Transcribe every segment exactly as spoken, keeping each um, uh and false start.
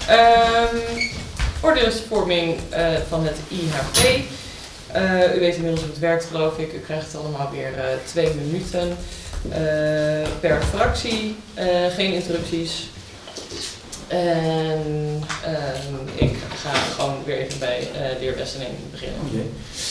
Um, oordeelsvorming uh, van het I H P. Uh, u weet inmiddels hoe het werkt, geloof ik. U krijgt allemaal weer uh, twee minuten uh, per fractie. Uh, geen interrupties. En uh, ik ga gewoon weer even bij uh, de heer Westerling beginnen. Okay.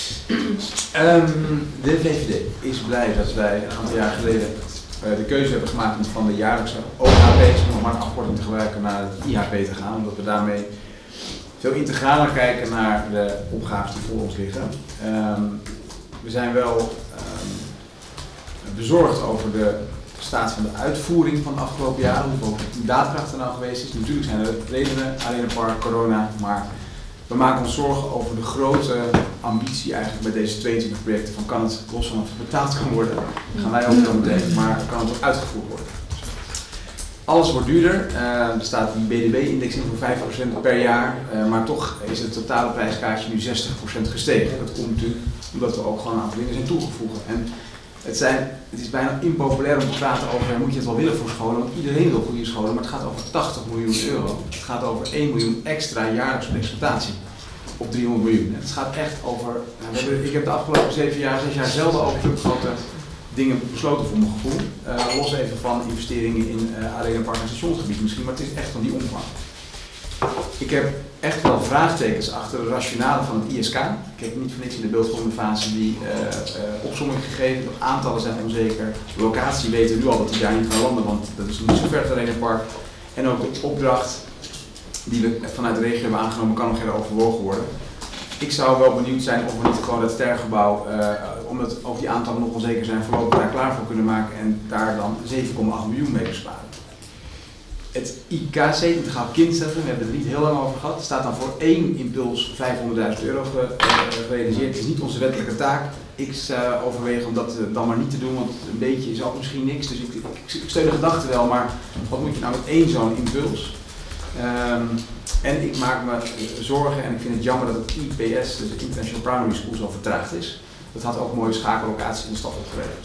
Um, de V V D is blij dat wij een aantal jaar geleden uh, de keuze hebben gemaakt om van de jaarlijkse O H P's, om maar een afkorting te gebruiken, naar het I H P te gaan. Omdat we daarmee veel integraler kijken naar de opgaves die voor ons liggen. Um, we zijn wel um, bezorgd over de staat van de uitvoering van de afgelopen jaren, hoeveel daadkracht er nou geweest is. Natuurlijk zijn er redenen, Arenapark, corona, maar we maken ons zorgen over de grote ambitie eigenlijk bij deze tweeëntwintig projecten. Van kan het los van het betaald kan worden, gaan wij ook zo meteen, maar kan het ook uitgevoerd worden. Alles wordt duurder, uh, er staat een B D B-index in voor vijf procent per jaar, uh, maar toch is het totale prijskaartje nu zestig procent gestegen. Dat komt natuurlijk omdat we ook gewoon een aantal dingen zijn toegevoegd. En het, zijn, het is bijna impopulair om te praten over, moet je het wel willen voor scholen, want iedereen wil goede scholen, maar het gaat over tachtig miljoen euro. Het gaat over één miljoen extra jaarlijks op exploitatie op driehonderd miljoen. Het gaat echt over, nou, we hebben, ik heb de afgelopen zeven jaar, zes jaar zelden over zulke grote dingen besloten voor mijn gevoel. Uh, los even van investeringen in uh, Arenapark en stationsgebied misschien, maar het is echt van die omvang. Ik heb echt wel vraagtekens achter de rationale van het I S K. Ik heb niet voor niks in de beeldvormende fase die uh, uh, opsomming gegeven. De aantallen zijn onzeker. De locatie weten we nu al dat die daar niet gaan landen, want dat is nog niet zo ver het Arenapark. En ook de opdracht die we vanuit de regio hebben aangenomen kan nog heroverwogen worden. Ik zou wel benieuwd zijn of we niet gewoon het stergebouw, uh, omdat ook die aantallen nog onzeker zijn, voorlopig daar klaar voor kunnen maken en daar dan zeven komma acht miljoen mee besparen. Het I K C, Integraal Kindcentrum, we hebben het er niet heel lang over gehad, staat dan voor één impuls vijfhonderdduizend euro gerealiseerd. Het is niet onze wettelijke taak. Ik uh, overweeg om dat uh, dan maar niet te doen, want een beetje is ook misschien niks. Dus ik, ik, ik steun de gedachte wel, maar wat moet je nou met één zo'n impuls? Um, en ik maak me zorgen en ik vind het jammer dat het I P S, dus de International Primary School, zo vertraagd is. Dat had ook mooie schakellocaties in de stad opgeleverd.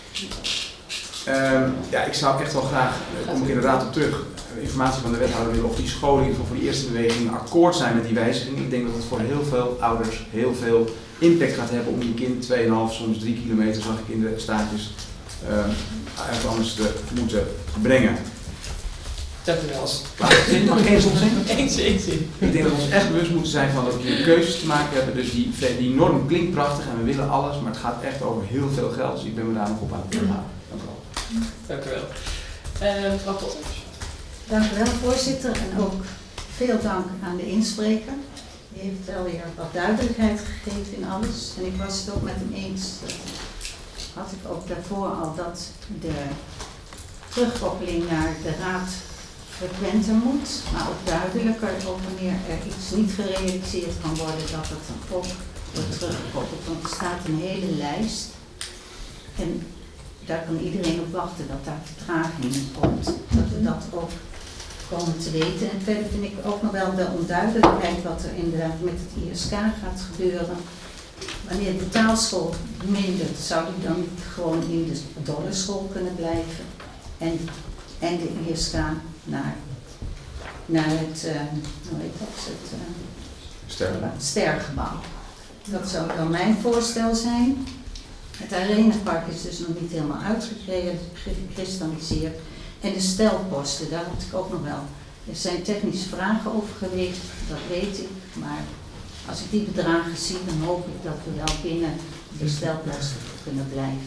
Um, ja, ik zou echt wel graag, daar kom ik inderdaad op terug, informatie van de wethouder willen of die scholen in ieder geval voor die eerste beweging akkoord zijn met die wijziging. Ik denk dat het voor heel veel ouders heel veel impact gaat hebben om je kind twee komma vijf, soms drie kilometer, zag ik in de staatjes, um, ergens anders te moeten brengen. Dank u wel. Zin, mag ik één zin zeggen? Eén zin, zin. Ik denk dat we ons echt bewust moeten zijn van dat we keuzes te maken hebben. Dus die, die norm klinkt prachtig en we willen alles, maar het gaat echt over heel veel geld. Dus ik ben me daar nog op aan het houden. Dank u wel. Dank u wel. Uh, mevrouw Potters. Dank u wel, voorzitter. En ook veel dank aan de inspreker. Die heeft wel weer wat duidelijkheid gegeven in alles. En ik was het ook met hem eens. Dat had ik ook daarvoor al dat de terugkoppeling naar de raad frequenter moet, maar ook duidelijker, ook wanneer er iets niet gerealiseerd kan worden, dat het dan ook wordt teruggekoppeld. Want er staat een hele lijst en daar kan iedereen op wachten dat daar vertraging in komt. Dat we dat ook komen te weten. En verder vind ik ook nog wel de onduidelijkheid wat er inderdaad met het I S K gaat gebeuren. Wanneer de taalschool mindert, zou die dan niet gewoon in de dollenschool kunnen blijven en, en de I S K naar, naar het, uh, hoe heet dat, het uh, Stergebouw. stergebouw. Dat zou dan mijn voorstel zijn. Het Arenapark is dus nog niet helemaal uitgekristalliseerd. En de stelposten, daar had ik ook nog wel. Er zijn technische vragen over geweest, dat weet ik. Maar als ik die bedragen zie, dan hoop ik dat we wel binnen de stelposten kunnen blijven.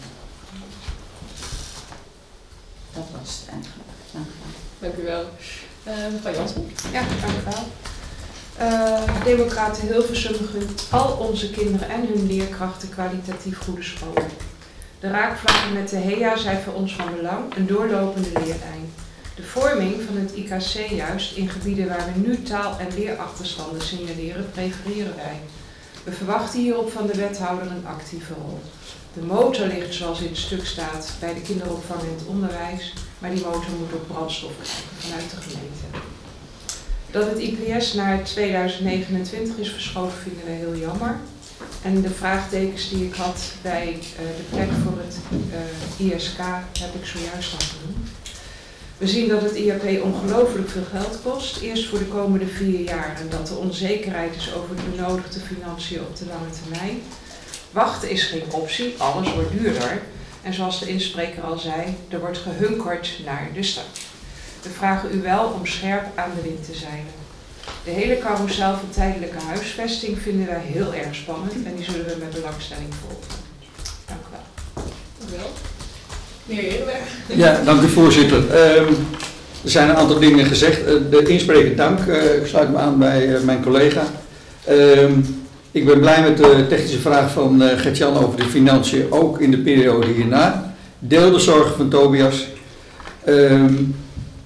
Dat was het eigenlijk. Dank u wel. Dank u wel. Uh, mevrouw Jansen. Ja, dank u wel. Uh, Democraten Hilversum gunt al onze kinderen en hun leerkrachten kwalitatief goede scholen. De raakvlakken met de H E A zijn voor ons van belang, een doorlopende leerlijn. De vorming van het I K C juist in gebieden waar we nu taal- en leerachterstanden signaleren, prefereren wij. We verwachten hierop van de wethouder een actieve rol. De motor ligt, zoals in het stuk staat, bij de kinderopvang en het onderwijs, maar die motor moet ook brandstof krijgen vanuit de gemeente. Dat het I P S naar tweeduizend negenentwintig is verschoven vinden we heel jammer. En de vraagtekens die ik had bij uh, de plek voor het uh, I S K heb ik zojuist al genoemd. We zien dat het I H P ongelooflijk veel geld kost, eerst voor de komende vier jaar en dat er onzekerheid is over de benodigde financiën op de lange termijn. Wachten is geen optie, alles wordt duurder. En zoals de inspreker al zei, er wordt gehunkerd naar de start. We vragen u wel om scherp aan de wind te zeilen. De hele carousel van tijdelijke huisvesting vinden wij heel erg spannend en die zullen we met belangstelling volgen. Dank u wel. Dank u wel. Meneer Herenberg. Ja, dank u voorzitter. Um, er zijn een aantal dingen gezegd. Uh, de inspreker dank. Uh, ik sluit me aan bij uh, mijn collega. Um, ik ben blij met de technische vraag van uh, Gert-Jan over de financiën, ook in de periode hierna. Deel de zorgen van Tobias. Um,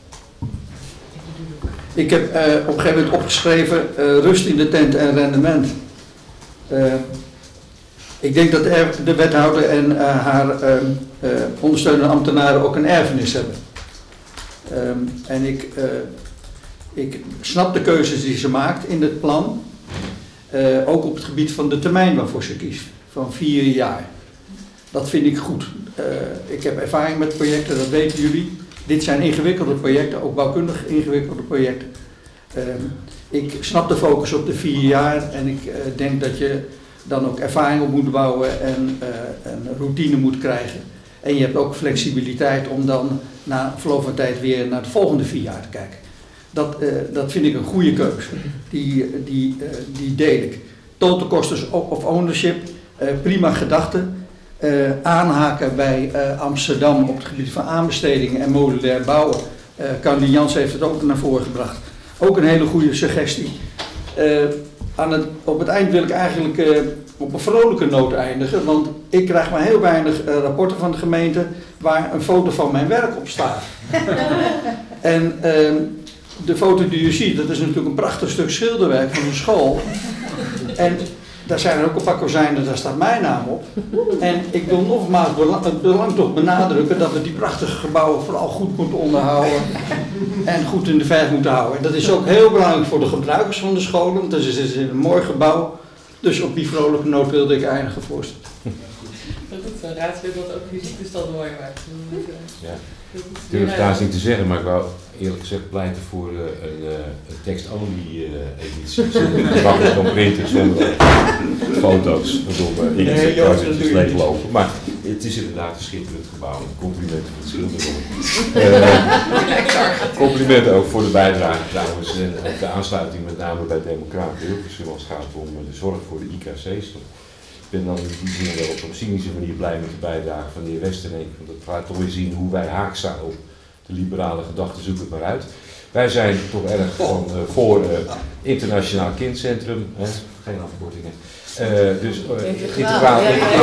ik heb uh, op een gegeven moment opgeschreven uh, rust in de tent en rendement. Uh, ik denk dat de, de wethouder en uh, haar uh, uh, ondersteunende ambtenaren ook een erfenis hebben. Um, en ik, uh, ik snap de keuzes die ze maakt in het plan. Uh, ook op het gebied van de termijn waarvoor ze kiest. Van vier jaar. Dat vind ik goed. Uh, ik heb ervaring met projecten, dat weten jullie. Dit zijn ingewikkelde projecten, ook bouwkundig ingewikkelde projecten. Uh, ik snap de focus op de vier jaar en ik uh, denk dat je dan ook ervaring op moet bouwen en uh, een routine moet krijgen. En je hebt ook flexibiliteit om dan na verloop van tijd weer naar de volgende vier jaar te kijken. Dat, uh, dat vind ik een goede keuze. Die, die, uh, die deel ik. Total cost of ownership, uh, prima gedachte. Uh, aanhaken bij uh, Amsterdam op het gebied van aanbestedingen en modulair bouwen. Uh, Caroline Jans heeft het ook naar voren gebracht. Ook een hele goede suggestie. Uh, aan het, op het eind wil ik eigenlijk uh, op een vrolijke noot eindigen, want ik krijg maar heel weinig uh, rapporten van de gemeente waar een foto van mijn werk op staat. En uh, de foto die u ziet, dat is natuurlijk een prachtig stuk schilderwerk van een school. En daar zijn er ook een paar kozijnen, daar staat mijn naam op. En ik wil nogmaals belang, belang toch benadrukken dat we die prachtige gebouwen vooral goed moeten onderhouden. En goed in de verf moeten houden. En dat is ook heel belangrijk voor de gebruikers van de scholen, want het is een mooi gebouw. Dus op die vrolijke noot wilde ik eindigen, voorzitter. Dat is een raadslid dat ook fysiek de stad mooi maakt. Ja. Ik durf daar niet te zeggen, maar ik wou eerlijk gezegd pleiten voor uh, een, uh, een tekst-only uh, editie. Ik mag het dan printen zonder foto's, waardoor we in de projectjes leeglopen. Maar het is inderdaad een schitterend gebouw. Complimenten voor het schilderen. Uh, complimenten ook voor de bijdrage trouwens en ook de aansluiting met name bij Democraten Hilversum als het gaat om de zorg voor de I K C's. Ik ben dan in die zin wel op een cynische manier blij met de bijdrage van de heer Westerneek. Want dat laat toch weer zien hoe wij haak staan op de liberale gedachten, zoek het maar uit. Wij zijn toch erg van, uh, voor uh, internationaal kindcentrum, hè? Geen afkortingen. Uh, dus uh, integraal.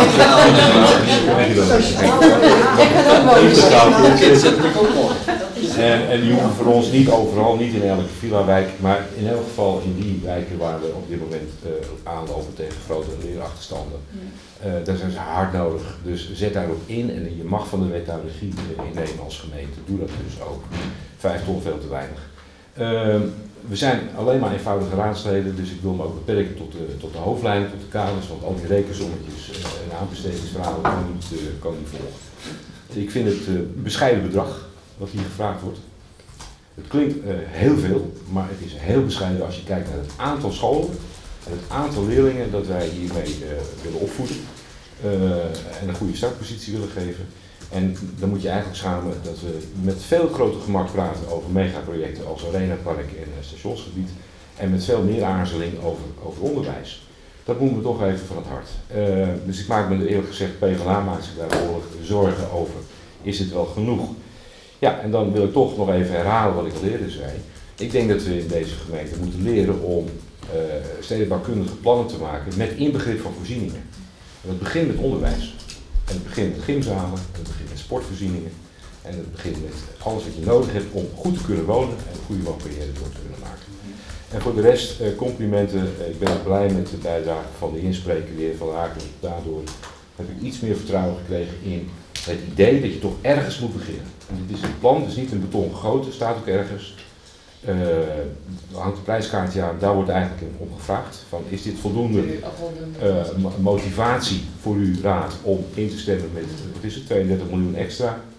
En, en die hoeven voor ons niet overal, niet in elke villa-wijk, maar in elk geval in die wijken waar we op dit moment uh, aanlopen tegen grote leerachterstanden. Uh, daar zijn ze hard nodig, dus zet daarop in en je mag van de wethouder regie innemen als gemeente. Doe dat dus ook. Vijf ton veel te weinig. Uh, we zijn alleen maar eenvoudige raadsleden, dus ik wil me ook beperken tot de, tot de hoofdlijnen, tot de kaders, want al die rekensommetjes uh, en aanbestedingsverhalen kan niet, uh, kan niet volgen. Ik vind het uh, bescheiden bedrag wat hier gevraagd wordt. Het klinkt uh, heel veel, maar het is heel bescheiden als je kijkt naar het aantal scholen en het aantal leerlingen dat wij hiermee uh, willen opvoeden uh, en een goede startpositie willen geven. En dan moet je eigenlijk schamen dat we met veel groter gemak praten over megaprojecten als Arenapark en uh, stationsgebied en met veel meer aarzeling over, over onderwijs. Dat moet me toch even van het hart. Uh, dus ik maak me eerlijk gezegd, PvdA maakt zich daar behoorlijk zorgen over. Is het wel genoeg? Ja, en dan wil ik toch nog even herhalen wat ik al eerder zei. Ik denk dat we in deze gemeente moeten leren om uh, stedenbouwkundige plannen te maken met inbegrip van voorzieningen. En dat begint met onderwijs. En het begint met gymzalen, en het begint met sportvoorzieningen. En het begint met alles wat je nodig hebt om goed te kunnen wonen en een goede wooncarrière door te kunnen maken. En voor de rest, uh, complimenten. Uh, ik ben ook blij met de bijdrage van de inspreker, de heer Van Haken. Daardoor heb ik iets meer vertrouwen gekregen in het idee dat je toch ergens moet beginnen. En dit is een plan, het is niet een beton gegoten, staat ook ergens. Uh, hangt de prijskaartje aan, daar wordt eigenlijk om gevraagd. Van, is dit voldoende uh, motivatie voor uw raad om in te stemmen met, wat is het, tweeëndertig miljoen extra?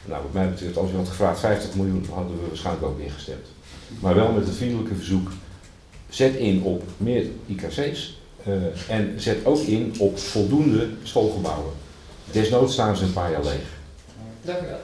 Nou, wat mij betreft, als je had gevraagd vijftig miljoen, hadden we waarschijnlijk ook ingestemd. Maar wel met het vriendelijke verzoek, zet in op meer I K C's uh, en zet ook in op voldoende schoolgebouwen. Desnoods staan ze een paar jaar leeg. Dank u wel.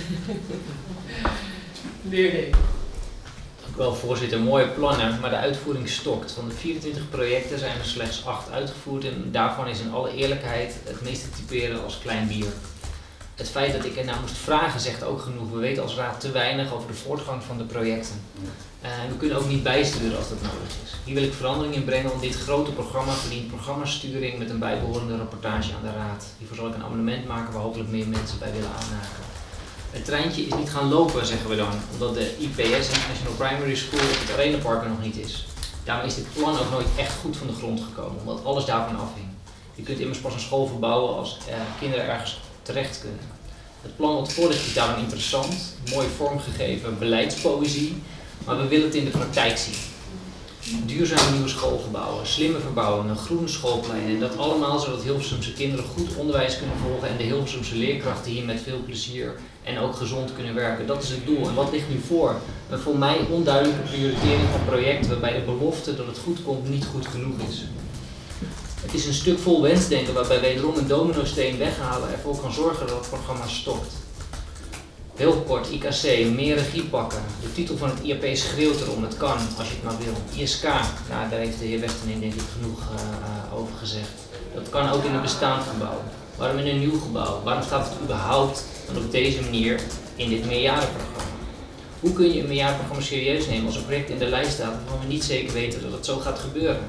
De heer Deen. Dank u wel, voorzitter. Mooie plannen, maar de uitvoering stokt. Van de vierentwintig projecten zijn er slechts acht uitgevoerd en daarvan is in alle eerlijkheid het meeste te typeren als klein bier. Het feit dat ik ernaar moest vragen zegt ook genoeg. We weten als raad te weinig over de voortgang van de projecten. Uh, we kunnen ook niet bijsturen als dat nodig is. Hier wil ik verandering in brengen, want dit grote programma verdient programmasturing met een bijbehorende rapportage aan de raad. Hiervoor zal ik een amendement maken waar hopelijk meer mensen bij willen aanhaken. Het treintje is niet gaan lopen, zeggen we dan, omdat de I P S, International Primary School, op het Arenapark er nog niet is. Daarom is dit plan ook nooit echt goed van de grond gekomen, omdat alles daarvan afhing. Je kunt immers pas een school verbouwen als uh, kinderen ergens terecht kunnen. Het plan wat voor ligt is daarom interessant, mooi vormgegeven beleidspoëzie, maar we willen het in de praktijk zien. Duurzame nieuwe schoolgebouwen, slimme verbouwingen, groene schoolpleinen en dat allemaal zodat Hilversumse kinderen goed onderwijs kunnen volgen en de Hilversumse leerkrachten hier met veel plezier en ook gezond kunnen werken. Dat is het doel. En wat ligt nu voor? Een voor mij onduidelijke prioritering van projecten waarbij de belofte dat het goed komt niet goed genoeg is. Het is een stuk vol wensdenken waarbij wederom een dominosteen weghalen ervoor kan zorgen dat het programma stokt. Heel kort, I K C, meer regie pakken. De titel van het I A P schreeuwt erom, het kan als je het maar wil. I S K, nou, daar heeft de heer Westerling denk ik genoeg uh, over gezegd. Dat kan ook in een bestaand gebouw. Waarom in een nieuw gebouw? Waarom staat het überhaupt dan op deze manier in dit meerjarenprogramma? Hoe kun je een meerjarenprogramma serieus nemen als een project in de lijst staat waarvan we niet zeker weten dat het zo gaat gebeuren?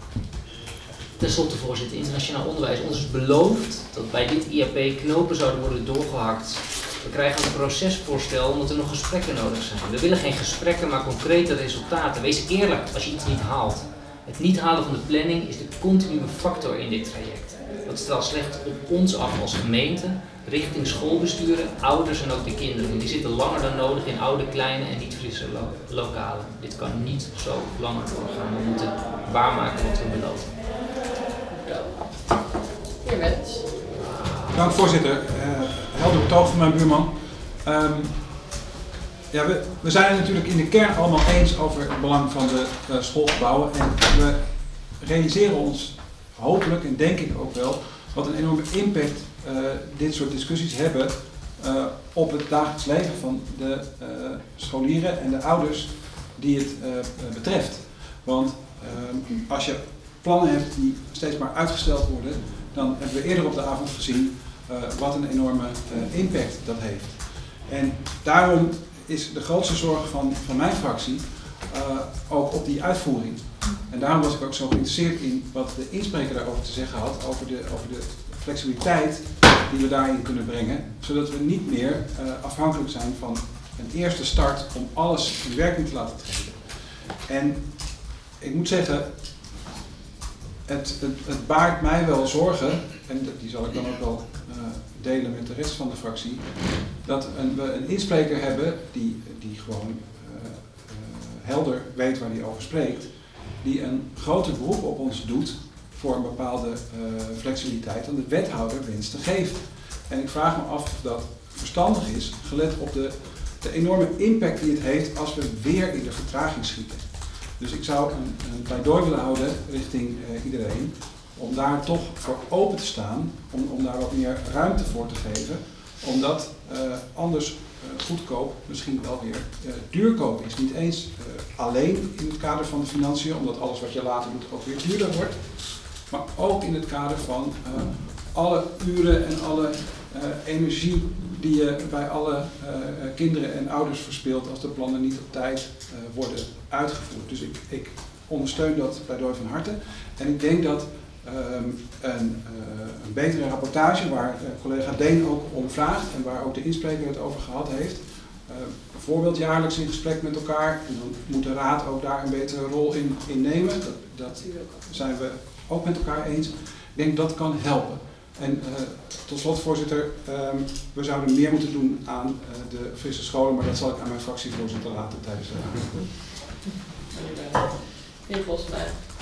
Ten slotte, voorzitter, internationaal onderwijs. Ons is beloofd dat bij dit I A P knopen zouden worden doorgehakt. We krijgen een procesvoorstel omdat er nog gesprekken nodig zijn. We willen geen gesprekken, maar concrete resultaten. Wees eerlijk als je iets niet haalt. Het niet halen van de planning is de continue factor in dit traject. Dat straalt slecht op ons af als gemeente, richting schoolbesturen, ouders en ook de kinderen. Die zitten langer dan nodig in oude, kleine en niet frisse lo lokalen. Dit kan niet zo langer doorgaan. We moeten waarmaken wat we beloven. Heer Wens. Dank voorzitter. Uh, helder betoog van mijn buurman. Um, ja, we, we zijn het natuurlijk in de kern allemaal eens over het belang van de uh, schoolgebouwen. En we realiseren ons hopelijk en denk ik ook wel wat een enorme impact uh, dit soort discussies hebben uh, op het dagelijks leven van de uh, scholieren en de ouders die het uh, betreft. Want uh, als je plannen hebt die steeds maar uitgesteld worden, dan hebben we eerder op de avond gezien uh, wat een enorme uh, impact dat heeft. En daarom is de grootste zorg van, van mijn fractie uh, ook op die uitvoering. En daarom was ik ook zo geïnteresseerd in wat de inspreker daarover te zeggen had, over de, over de flexibiliteit die we daarin kunnen brengen, zodat we niet meer uh, afhankelijk zijn van een eerste start om alles in werking te laten treden. En ik moet zeggen, Het, het, het baart mij wel zorgen, en die zal ik dan ook wel uh, delen met de rest van de fractie, dat een, we een inspreker hebben die, die gewoon uh, uh, helder weet waar hij over spreekt, die een groter beroep op ons doet voor een bepaalde uh, flexibiliteit dan de wethouder wenst te geven. En ik vraag me af of dat verstandig is, gelet op de, de enorme impact die het heeft als we weer in de vertraging schieten. Dus ik zou een, een pleidooi willen houden richting uh, iedereen om daar toch voor open te staan, om, om daar wat meer ruimte voor te geven, omdat uh, anders uh, goedkoop misschien wel weer uh, duurkoop is. Niet eens uh, alleen in het kader van de financiën, omdat alles wat je later doet ook weer duurder wordt, maar ook in het kader van uh, alle uren en alle uh, energie die je bij alle uh, kinderen en ouders verspeelt als de plannen niet op tijd uh, worden uitgevoerd. Dus ik, ik ondersteun dat pleidooi van harte. En ik denk dat um, een, uh, een betere rapportage, waar uh, collega Deen ook om vraagt en waar ook de inspreker het over gehad heeft, uh, bijvoorbeeld jaarlijks in gesprek met elkaar, en dan moet de raad ook daar een betere rol in, in nemen. Dat, dat zijn we ook met elkaar eens. Ik denk dat kan helpen. En uh, tot slot, voorzitter, um, we zouden meer moeten doen aan uh, de frisse scholen, maar dat zal ik aan mijn fractievoorzitter laten tijdens de raad. Heer Volsma.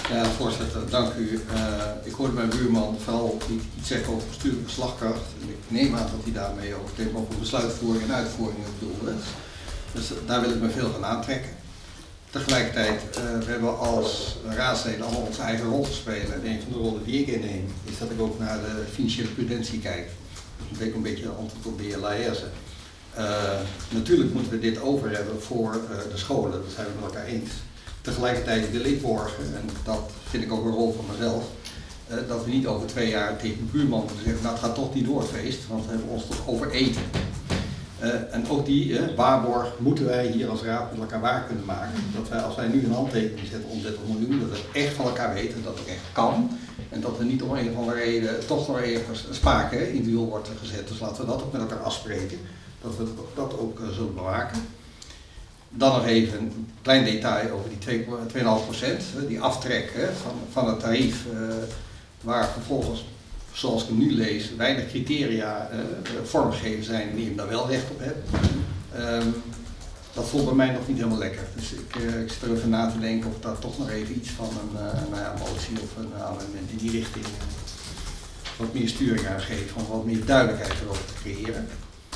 Ja, voorzitter, dank u. Uh, ik hoorde mijn buurman vooral iets zeggen over bestuurlijke slagkracht. En ik neem aan dat hij daarmee ook het over besluitvoering en uitvoering bedoelde. Dus daar wil ik me veel van aantrekken. Tegelijkertijd, uh, we hebben als raadsleden allemaal onze eigen rol te spelen. En een van de rollen die ik inneem, is dat ik ook naar de financiële prudentie kijk. Dus dat ik een beetje een antwoord op de heer Laërse. Uh, natuurlijk moeten we dit over hebben voor uh, de scholen, dat zijn we met elkaar eens. Tegelijkertijd wil ik borgen, en dat vind ik ook een rol van mezelf, uh, dat we niet over twee jaar tegen de buurman moeten zeggen, nou het gaat toch niet door feest, want we hebben ons toch over eten. Uh, en ook die uh, waarborg moeten wij hier als raad met elkaar waar kunnen maken. Dat wij, als wij nu een handtekening zetten om dertig miljoen, dat we echt van elkaar weten dat het echt kan. En dat er niet om een of andere reden toch nog ergens spaken in wiel wordt gezet. Dus laten we dat ook met elkaar afspreken. Dat we dat ook uh, zullen bewaken. Dan nog even een klein detail over die twee komma vijf procent, die aftrek hè, van, van het tarief, uh, waar vervolgens, zoals ik hem nu lees, weinig criteria uh, vormgegeven zijn en die hem daar wel recht op hebt. Um, dat voelt bij mij nog niet helemaal lekker. Dus ik, uh, ik zit er even na te denken of daar toch nog even iets van een uh, nou ja, motie of een amendement in die richting uh, wat meer sturing aan geeft, om wat meer duidelijkheid erover te creëren.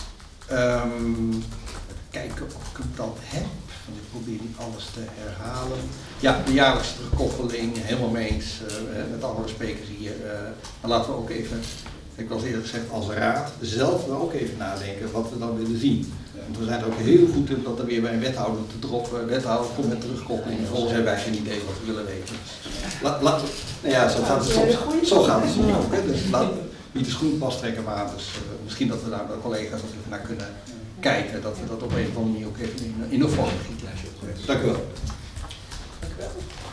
Um, kijken of ik hem dan heb, want ik probeer niet alles te herhalen. Ja, de jaarlijkse terugkoppeling, helemaal mee eens uh, met andere sprekers hier. Uh, maar laten we ook even, ik was eerder gezegd als raad, zelf wel ook even nadenken wat we dan willen zien. Want we zijn er ook heel goed in dat er weer bij een wethouder te droppen, wethouder komt met terugkoppeling, volgens hebben wij geen idee wat we willen weten. La, la, nou ja, zo gaat het soms, zo gaat het soms ook. Hè. Dus laat, niet de schoen pas trekken maar, dus uh, misschien dat we daar de collega's ook even naar kunnen kijken, dat we dat op een of andere manier ook even in, in een vorm gieten. Dank u wel. Dank u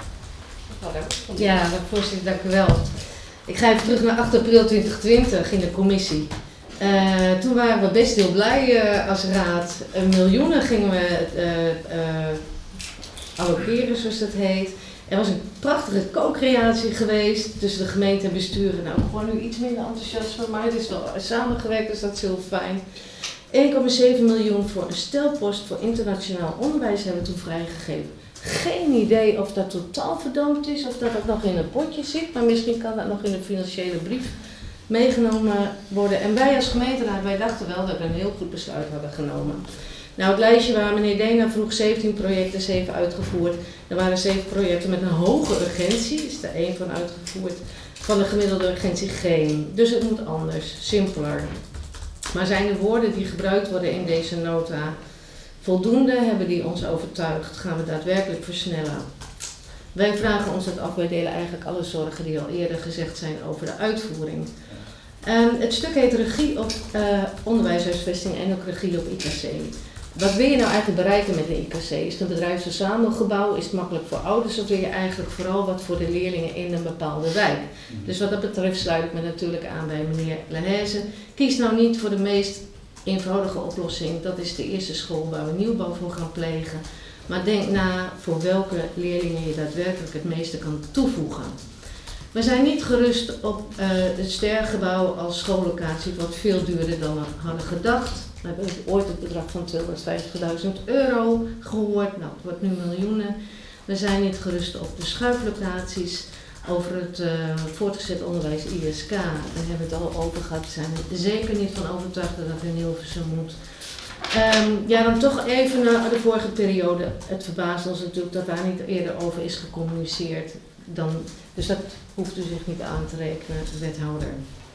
wel. Ja, voorzitter, dank u wel. Ik ga even terug naar acht april twintig twintig in de commissie. Uh, toen waren we best heel blij uh, als raad. Uh, miljoenen gingen we uh, uh, allokeren, zoals dat heet. Er was een prachtige co-creatie geweest tussen de gemeente en besturen. Nou, gewoon nu iets minder enthousiasme, maar het is wel samengewerkt, dus dat is heel fijn. één komma zeven miljoen voor een stelpost voor internationaal onderwijs hebben we toen vrijgegeven. Geen idee of dat totaal verdampt is of dat het nog in een potje zit, maar misschien kan dat nog in een financiële brief meegenomen worden. En wij als gemeenteraad, wij dachten wel dat we een heel goed besluit hadden genomen. Nou, het lijstje waar meneer Dena vroeg zeventien projecten, zeven uitgevoerd. Er waren zeven projecten met een hoge urgentie, is er één van uitgevoerd. Van de gemiddelde urgentie geen. Dus het moet anders, simpeler. Maar zijn de woorden die gebruikt worden in deze nota voldoende? Hebben die ons overtuigd? Gaan we daadwerkelijk versnellen? Wij vragen ons dat af. Wij delen eigenlijk alle zorgen die al eerder gezegd zijn over de uitvoering. Um, het stuk heet regie op uh, onderwijshuisvesting en ook regie op I K C. Wat wil je nou eigenlijk bereiken met de I K C? Is het een bedrijfsverzamelgebouw? Is het makkelijk voor ouders? Of wil je eigenlijk vooral wat voor de leerlingen in een bepaalde wijk? Dus wat dat betreft sluit ik me natuurlijk aan bij meneer Laërse. Kies nou niet voor de meest eenvoudige oplossing. Dat is de eerste school waar we nieuwbouw voor gaan plegen. Maar denk na voor welke leerlingen je daadwerkelijk het meeste kan toevoegen. We zijn niet gerust op uh, het Stergebouw als schoollocatie. Het wordt veel duurder dan we hadden gedacht. We hebben ooit het bedrag van tweehonderdvijftigduizend euro gehoord. Nou, het wordt nu miljoenen. We zijn niet gerust op de schuiflocaties. Over het uh, voortgezet onderwijs I S K, daar hebben we het al over gehad. We zijn er zeker niet van overtuigd dat dat in Hilversum moet. Um, ja, dan toch even naar de vorige periode. Het verbaast ons natuurlijk dat daar niet eerder over is gecommuniceerd. Dan, dus dat hoeft u zich niet aan te rekenen, wethouder.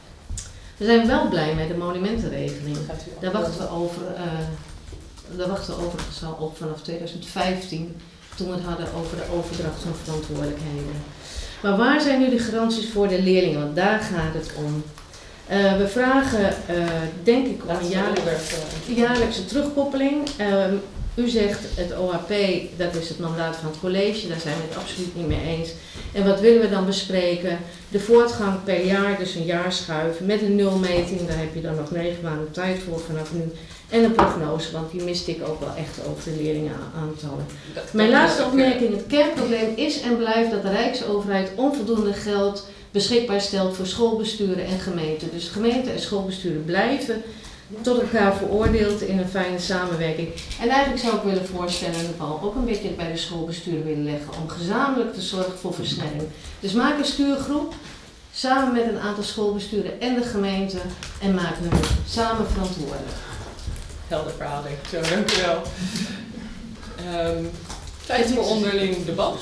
We zijn wel blij met de monumentenregeling. Daar wachten we over, uh, daar wachten we overigens al op vanaf tweeduizend vijftien, toen we het hadden over de overdracht van verantwoordelijkheden. Maar waar zijn nu de garanties voor de leerlingen? Want daar gaat het om. Uh, we vragen, uh, denk ik, om een jaarlijkse, jaarlijkse terugkoppeling. Uh, u zegt het O H P, dat is het mandaat van het college, daar zijn we het absoluut niet mee eens. En wat willen we dan bespreken? De voortgang per jaar, dus een jaarschuif met een nulmeting, daar heb je dan nog negen maanden tijd voor vanaf nu. En een prognose, want die miste ik ook wel echt over de leerlingenaantallen. Mijn laatste opmerking, het kernprobleem is en blijft dat de Rijksoverheid onvoldoende geld beschikbaar stelt voor schoolbesturen en gemeenten. Dus gemeenten en schoolbesturen blijven tot elkaar veroordeeld in een fijne samenwerking. En eigenlijk zou ik willen voorstellen en de bal ook een beetje bij de schoolbestuur willen leggen om gezamenlijk te zorgen voor versnelling. Dus maak een stuurgroep samen met een aantal schoolbesturen en de gemeente en maak hem samen verantwoordelijk. Helder verhaal, denk ik zo. Dank u wel. Um, tijd voor onderling debat.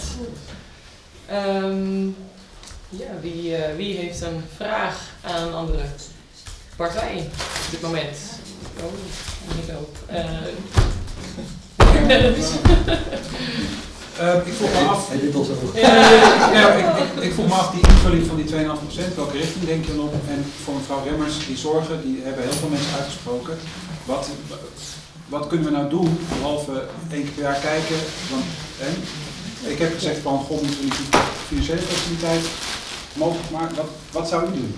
Um, ja, wie, uh, wie heeft een vraag aan een andere partij op dit moment? Oh, ik ook. Uh, Uh, ik vroeg me af. Hij dit al zo. Ja, ja, ik, ik, ik vroeg me af die invulling van die twee komma vijf procent. Welke richting denk je dan op? En voor mevrouw Remmers, die zorgen, die hebben heel veel mensen uitgesproken. Wat, wat kunnen we nou doen? Behalve één keer per jaar kijken. Want, hè, ik heb gezegd van, god, moeten we niet die financiële faciliteit mogelijk maken. Wat, wat zou u doen?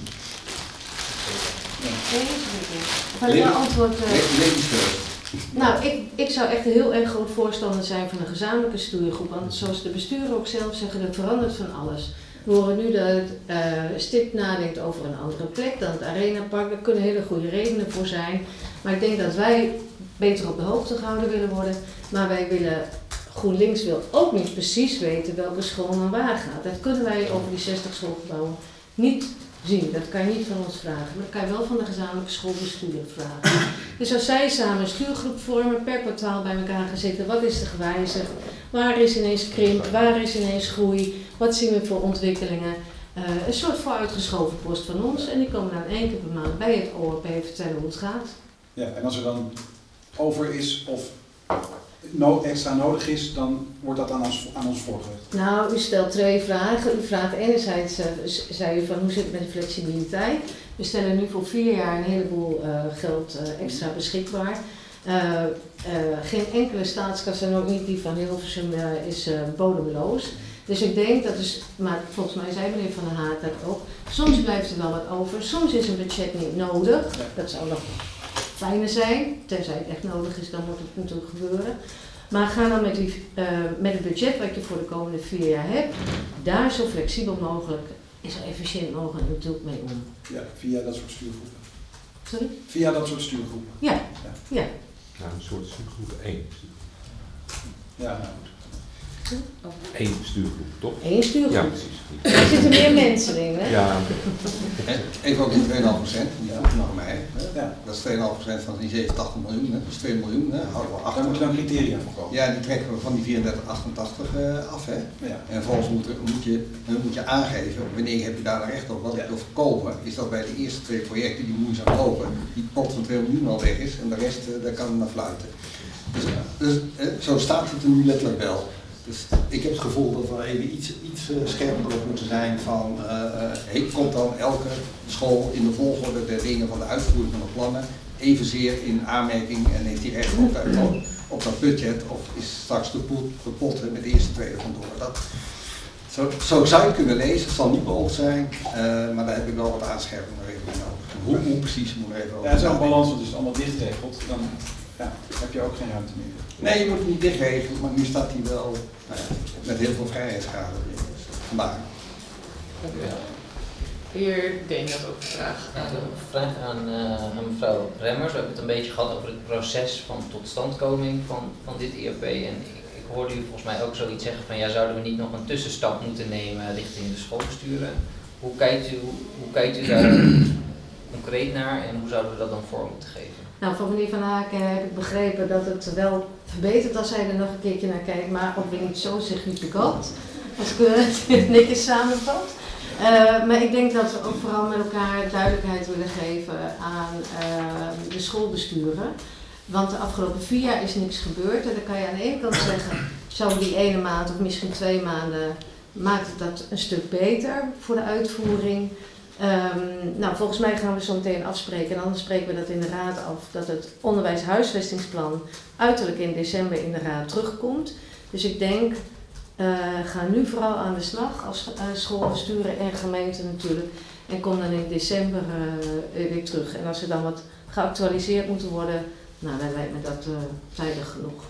Kan ik een antwoord? Uh... Nou, ik, ik zou echt een heel erg groot voorstander zijn van een gezamenlijke stuurgroep. Want zoals de besturen ook zelf zeggen, er verandert van alles. We horen nu dat het uh, Stip nadenkt over een andere plek dan het Arenapark. Daar kunnen hele goede redenen voor zijn. Maar ik denk dat wij beter op de hoogte gehouden willen worden. Maar wij willen, GroenLinks wil ook niet precies weten welke school naar waar gaat. Dat kunnen wij over die zestig schoolgebouwen niet zien. Dat kan je niet van ons vragen. Maar dat kan je wel van de gezamenlijke schoolbestuur vragen. Dus als zij samen een stuurgroep vormen, per kwartaal bij elkaar gaan zitten, wat is er gewijzigd? Waar is ineens krimp? Waar is ineens groei? Wat zien we voor ontwikkelingen? Uh, een soort vooruitgeschoven post van ons. En die komen dan één keer per maand bij het O R P vertellen hoe het gaat. Ja, en als er dan over is of no extra nodig is, dan wordt dat aan ons, aan ons voorgelegd. Nou, u stelt twee vragen. U vraagt enerzijds, uh, zei u van hoe zit het met de flexibiliteit? We stellen nu voor vier jaar een heleboel uh, geld uh, extra beschikbaar. Uh, uh, geen enkele staatskas en ook niet die van Hilversum uh, is uh, bodemloos. Dus ik denk dat is, maar volgens mij zei meneer Van der Haart dat ook, soms blijft er wel wat over, soms is een budget niet nodig. Dat zou nog fijner zijn, tenzij het echt nodig is, dan moet het natuurlijk gebeuren. Maar ga dan met, die, uh, met het budget wat je voor de komende vier jaar hebt, daar zo flexibel mogelijk, is zo efficiënt mogelijk natuurlijk mee om. Ja, via dat soort stuurgroepen. Sorry? Via dat soort stuurgroepen. Ja, ja. ja. Nou, een soort stuurgroep, één. Ja, nou goed. Eén stuurgroep, toch? Eén stuurgroep. Ja, precies. Er zitten meer mensen in, hè? Ja. Even ook die twee komma vijf procent, die vroeg nog mij. Ja. Dat is twee komma vijf procent van die zevenentachtig miljoen, hè. Dat is twee miljoen, hè. Houden we achter. Daar moeten we dan criteria voor komen. Ja, die trekken we van die vierendertig achtentachtig uh, af, hè. Ja. En vervolgens moet, moet, je, moet je aangeven, wanneer heb je daar recht op. Wat ik wil voorkomen, is dat bij de eerste twee projecten die moeizaam lopen, die pot van twee miljoen al weg is en de rest, uh, daar kan het naar fluiten. Dus, dus uh, zo staat het er nu letterlijk wel. Dus ik heb het gevoel dat we even iets, iets uh, scherper op moeten zijn van, uh, uh, komt dan elke school in de volgorde der dingen van de uitvoering van de plannen evenzeer in aanmerking en heeft die recht op, op, op dat budget of is straks de pot, de pot met de eerste tweede vandoor. Dat, zo, zo zou je kunnen lezen, het zal niet beoogd zijn, uh, maar daar heb ik wel wat aanscherping nog even nodig. Hoe, hoe precies moet er even over. Ja, het is een balans, want het is allemaal dichtgeregeld, dan ja, heb je ook geen ruimte meer. Nee, je moet het niet dichtregelen, maar nu staat hij wel nou ja, met heel veel vrijheidsgraden vandaag. Ja. Heer Deen had ook een vraag. Ja, een vraag aan, uh, aan mevrouw Remmers. We hebben het een beetje gehad over het proces van totstandkoming van, van dit I R P. En ik, ik hoorde u volgens mij ook zoiets zeggen van ja, zouden we niet nog een tussenstap moeten nemen richting de schoolbesturen? Hoe kijkt u, hoe, hoe kijkt u daar concreet naar en hoe zouden we dat dan vorm moeten geven? Nou, van meneer Van Haken heb ik begrepen dat het wel verbetert als hij er nog een keertje naar kijkt, maar ook weer niet zo significant, als ik het netjes samenvat. Uh, maar ik denk dat we ook vooral met elkaar duidelijkheid willen geven aan uh, de schoolbesturen. Want de afgelopen vier jaar is niks gebeurd. En dan kan je aan de ene kant zeggen, zo die ene maand of misschien twee maanden maakt het dat een stuk beter voor de uitvoering. Um, nou, volgens mij gaan we zo meteen afspreken en anders spreken we dat in de raad af, dat het onderwijshuisvestingsplan uiterlijk in december in de raad terugkomt. Dus ik denk, uh, ga nu vooral aan de slag als uh, schoolbesturen en gemeenten natuurlijk en kom dan in december uh, weer terug. En als er dan wat geactualiseerd moet worden, nou, dan lijkt me dat uh, tijdig genoeg.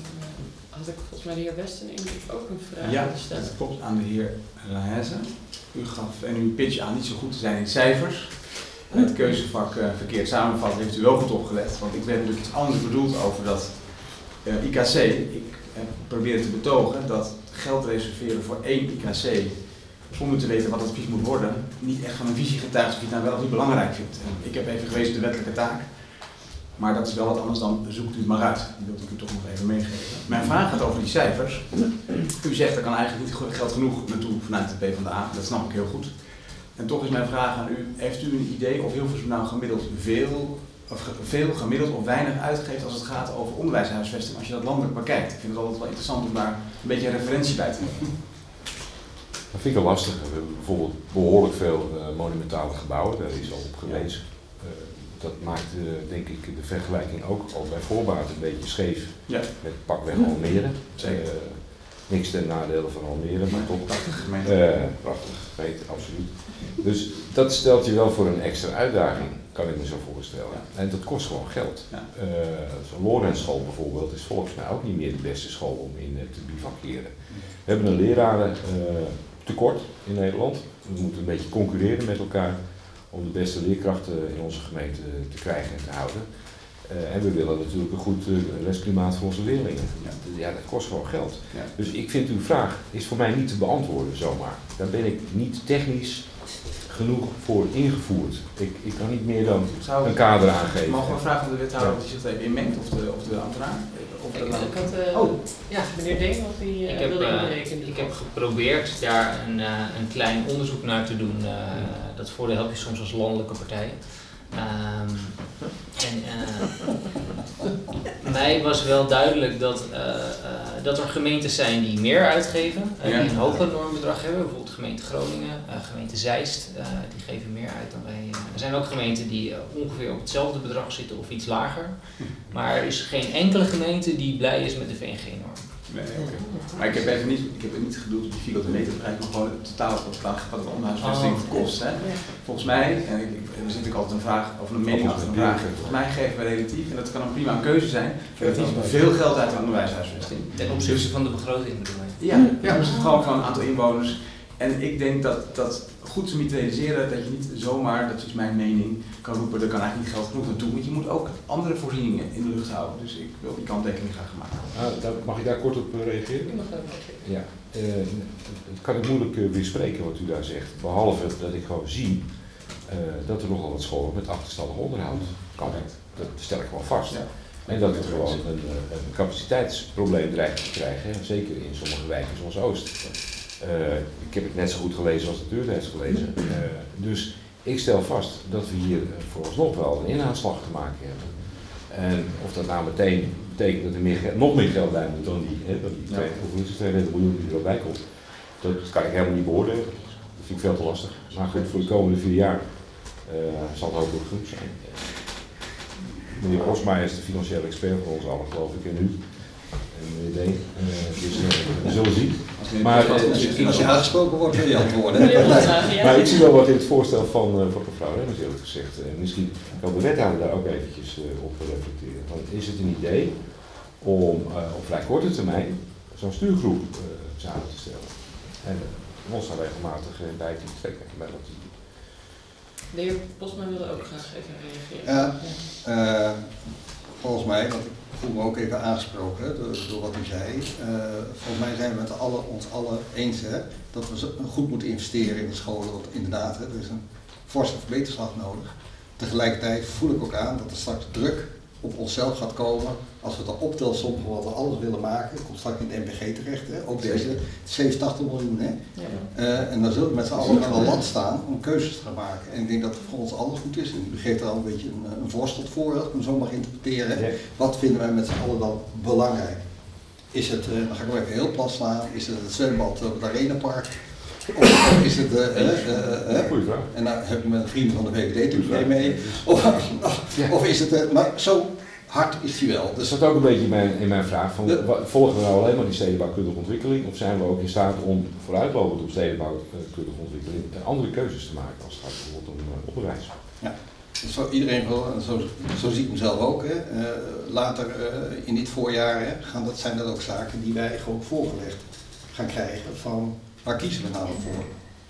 Had ik volgens mij de heer Westen ook een vraag ja, gesteld. dat klopt, aan de heer Raheze. u gaf en uw pitch aan niet zo goed te zijn in cijfers. Het keuzevak uh, verkeerd samenvatten heeft u wel goed opgelet, want ik ben natuurlijk iets anders bedoeld over dat uh, I K C. Ik uh, probeer te betogen dat geld reserveren voor één I K C, zonder te weten wat het precies moet worden, niet echt van een visie getuigt of je het nou wel of niet belangrijk vindt. En ik heb even gewezen op de wettelijke taak, maar dat is wel wat anders dan zoekt u het maar uit. Die wil ik u toch nog even meegeven. Mijn vraag gaat over die cijfers. U zegt er kan eigenlijk niet geld genoeg naartoe vanuit de PvdA, dat snap ik heel goed. En toch is mijn vraag aan u, heeft u een idee of Hilversum nou gemiddeld veel, of veel gemiddeld of weinig uitgeeft als het gaat over onderwijshuisvesting, als je dat landelijk bekijkt? Ik vind het altijd wel interessant om daar een beetje een referentie bij te nemen. Dat vind ik wel lastig. We hebben bijvoorbeeld behoorlijk veel uh, monumentale gebouwen, daar is al op gewezen. Uh, dat maakt uh, denk ik de vergelijking ook al bij voorbaat een beetje scheef ja. met pakweg Almere. Zeker. Uh, niks ten nadele van Almere, maar toch prachtige gemeente. Uh, prachtige gemeente, absoluut. Dus dat stelt je wel voor een extra uitdaging, kan ik me zo voorstellen. Ja. En dat kost gewoon geld. Ja. Uh, Zo'n Lorenzschool bijvoorbeeld is volgens mij ook niet meer de beste school om in uh, te bivakeren. We hebben een leraren uh, tekort in Nederland. We moeten een beetje concurreren met elkaar om de beste leerkrachten in onze gemeente te krijgen en te houden. Uh, en we willen natuurlijk een goed uh, lesklimaat voor onze leerlingen. Ja. ja, dat kost gewoon geld. Ja. Dus ik vind uw vraag is voor mij niet te beantwoorden zomaar. Daar ben ik niet technisch genoeg voor ingevoerd. Ik, ik kan niet meer dan Zou een kader aangeven. Mogen we vragen aan de wethouder of hij zich even inmengt of de, of de ambtenaar? Of ik, ik had, uh, oh. ja, meneer Deen, of hij uh, ik heb, wilde uh, inbreken. Ik heb geprobeerd daar een, uh, een klein onderzoek naar te doen. Uh, dat voordeel help je soms als landelijke partij. Um, en uh, mij was wel duidelijk dat, uh, uh, dat er gemeentes zijn die meer uitgeven, uh, die een hoger normbedrag hebben, bijvoorbeeld gemeente Groningen, uh, gemeente Zeist, uh, die geven meer uit dan wij. Uh, er zijn ook gemeenten die uh, ongeveer op hetzelfde bedrag zitten of iets lager, maar er is geen enkele gemeente die blij is met de V N G-norm. Nee, okay. Maar ik heb even niet, ik heb het niet gedoeld op die vierkante meter bereik, maar gewoon het totaal wat de onderhuisvesting oh. kost. Hè. Volgens mij, en ik, ik, er zit ook altijd een vraag over een mening achter een vraag. Volgens mij geven we relatief, en dat kan een prima een keuze zijn, relatief veel geld uit de onderwijshuisvesting. Ten opzichte van de begroting bedoel je? Ja, ja, dus het gewoon van een aantal inwoners. En ik denk dat dat goed te niet realiseren, dat je niet zomaar, dat is mijn mening, kan roepen, er kan eigenlijk niet geld genoeg naartoe. Want je moet ook andere voorzieningen in de lucht houden. Dus ik wil die kanttekening graag maken. Ah, mag ik daar kort op reageren? Ik mag daar reageren. Ja, uh, dat kan ik moeilijk uh, weerspreken wat u daar zegt. Behalve dat ik gewoon zie uh, dat er nogal wat scholen met achterstallig onderhoud kan. Dat stel ik gewoon vast. Ja. En dat we gewoon een, een capaciteitsprobleem dreigen te krijgen, zeker in sommige wijken zoals Oost. Uh, ik heb het net zo goed gelezen als de deur heeft gelezen. Uh, dus ik stel vast dat we hier uh, vooralsnog wel een inhaalslag te maken hebben. En of dat nou meteen betekent dat er meer geld, nog meer geld bij moet dan die, hè, dan die ja. tweehonderddertig miljoen die er al bij komt. Dat kan ik helemaal niet beoordelen. Dat vind ik veel te lastig. Maar goed, voor de komende vier jaar uh, zal het hopelijk goed zijn. Meneer Osma is de financiële expert van ons allen, geloof ik, en u. En meneer Deen, uh, dus uh, we zullen zien. Maar uh, als je aangesproken wordt, wil je antwoorden. Maar ik zie wel wat in het voorstel van, uh, van mevrouw Remmers eerlijk gezegd. Uh, misschien kan de wethouder daar ook eventjes uh, op reflecteren. Want is het een idee om uh, op vrij korte termijn zo'n stuurgroep uh, samen te stellen? En uh, ons daar regelmatig uh, bij te trekken bij dat idee. De heer Bosma wilde ook graag even reageren. Ja, uh, volgens mij, want ik voel me ook even aangesproken hè, door, door wat u zei. Uh, volgens mij zijn we met alle, ons allen eens hè, dat we goed moeten investeren in de scholen. Want inderdaad, hè, er is een forse verbeterslag nodig. Tegelijkertijd voel ik ook aan dat er straks druk op onszelf gaat komen. Als we het al optelsom van wat we alles willen maken, komt straks in de N P G terecht. Hè? Ook deze zevenentachtig miljoen. Hè? Ja. Uh, en dan zullen we met z'n allen aan de lat staan om keuzes te gaan maken. En ik denk dat het voor ons alles goed is. En u geeft er al een beetje een, een voorstel voor, als ik hem zo mag interpreteren. Ja. Wat vinden wij met z'n allen dan belangrijk? Is het, uh, dan ga ik nog even heel plat slaan, is het het zwembad op het Arenapark? Of is het, uh, uh, uh, uh, en daar heb ik mijn vrienden van de V V D natuurlijk mee. Of, of, of is het, uh, maar zo hard is hij wel. Dus dat is ook een beetje in mijn, in mijn vraag. Van, de, volgen we nou alleen maar die stedenbouwkundige ontwikkeling? Of zijn we ook in staat om vooruitlopend op stedenbouwkundige ontwikkeling andere keuzes te maken als het gaat bijvoorbeeld om uh, onderwijs? Ja. Zo, iedereen wil, zo, zo zie ik mezelf ook. Hè. Uh, later uh, in dit voorjaar hè, gaan dat, zijn dat ook zaken die wij gewoon voorgelegd gaan krijgen van waar kiezen we nou voor?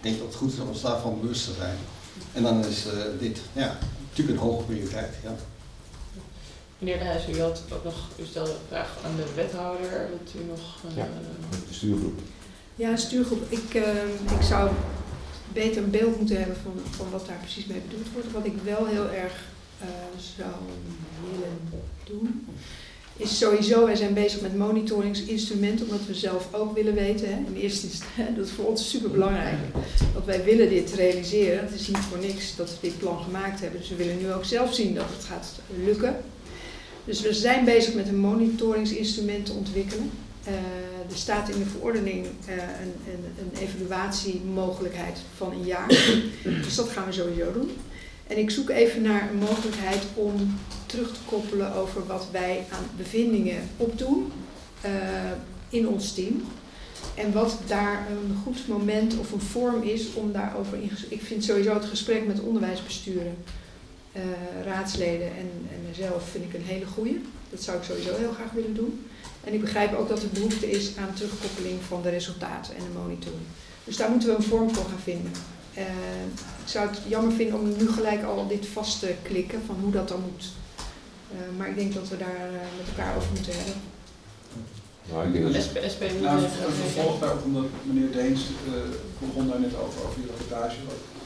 denk dat het goed is om ons daarvan bewust te zijn. En dan is uh, dit ja, natuurlijk een hoge prioriteit. Ja. Meneer De Huis, u had ook nog, u stelde een vraag aan de wethouder. Wilt u nog... Uh, ja, de stuurgroep. Ja, stuurgroep. Ik, uh, ik zou beter een beeld moeten hebben van, van wat daar precies mee bedoeld wordt. Wat ik wel heel erg uh, zou willen doen, is sowieso, wij zijn bezig met monitoringsinstrumenten, omdat we zelf ook willen weten, hè, in eerste instantie, dat is voor ons super belangrijk. Want wij willen dit realiseren. Het is niet voor niks dat we dit plan gemaakt hebben. Dus we willen nu ook zelf zien dat het gaat lukken. Dus we zijn bezig met een monitoringsinstrument te ontwikkelen. Uh, er staat in de verordening uh, een, een, een evaluatiemogelijkheid van een jaar. Dus dat gaan we sowieso doen. En ik zoek even naar een mogelijkheid om terug te koppelen over wat wij aan bevindingen opdoen uh, in ons team. En wat daar een goed moment of een vorm is om daarover in gesprek. Ik vind sowieso het gesprek met onderwijsbesturen, uh, raadsleden en, en mezelf vind ik een hele goeie. Dat zou ik sowieso heel graag willen doen. En ik begrijp ook dat er behoefte is aan terugkoppeling van de resultaten en de monitoring. Dus daar moeten we een vorm voor gaan vinden. Uh, ik zou het jammer vinden om nu gelijk al dit vast te klikken van hoe dat dan moet. Uh, maar ik denk dat we daar uh, met elkaar over moeten hebben. Nou, ik denk dat... S P, S P nou, een vervolg daarop, omdat meneer Deens uh, begon daar net over, over die rapportage.